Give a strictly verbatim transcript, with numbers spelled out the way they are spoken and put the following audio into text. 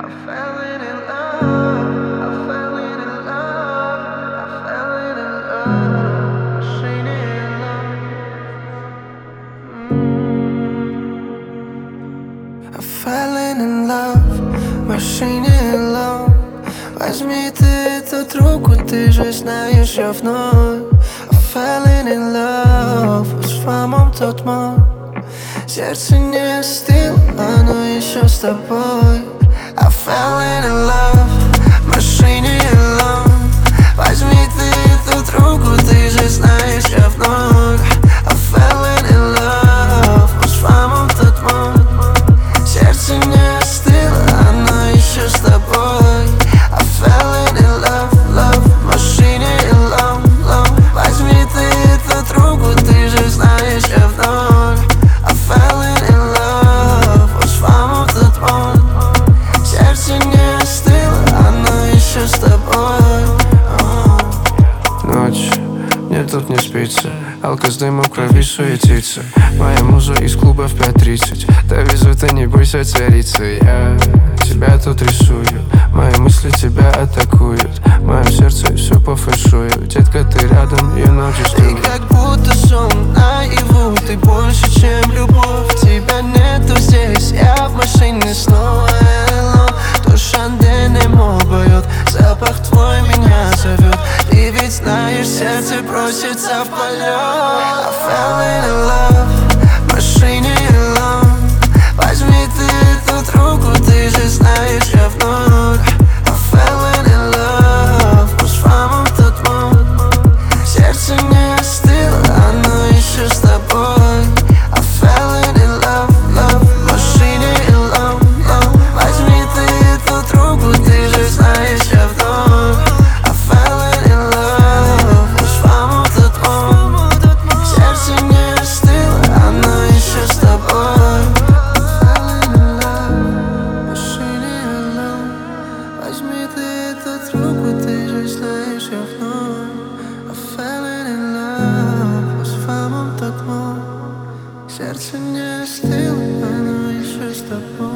falling in love, I'm falling in love, I'm falling in love, machine in love. I'm falling in love, machine in love. Возьми ты эту трубку, ты же знаешь, я вновь I'm falling in love, с фамом тот мой. Сердце не остыло, оно еще с тобой. I falling in love, машине in love. Возьми ты эту трубку, ты же знаешь, я вновь I falling in love, с фамом тот мой. Сердце не остыло, оно еще с тобой. I falling in love, love, машине in love, love. Возьми ты эту трубку, ты же знаешь, я вновь I falling in love, с фамом тот мой. Сердце не остыло, оно еще с тобой. Ночь, мне тут не спится, алка с дымом в крови суетится. Моя муза из клуба в пять тридцать. Довезу, ты не бойся, царица. Я тебя тут рисую, мои мысли тебя атакуют. В моем сердце все по фэншую. Детка, ты рядом, you know just do Ты it. как будто сон наяву, ты больше, чем любовь. Тебя нету здесь, я в машине снова hello. То Шанденемо поет, запах твой меня зовет. Ты ведь знаешь, сердце просится в полет. I falling in love, машине in love. Возьми ты эту трубку, ты же знаешь, я вновь I falling in love, с фамом тот мой. Сердце не остыло, оно еще с тобой. I falling in love, love, машине in love, love. Возьми ты эту трубку, ты же знаешь, я вновь I falling in love, с фамом тот мой. Сердце не остыло, оно еще с тобой. I falling in love, машине in love. Возьми ты эту трубку, ты же знаешь, я вновь I falling in love, с фамом тот мой. Сердце не остыло, оно еще с тобой.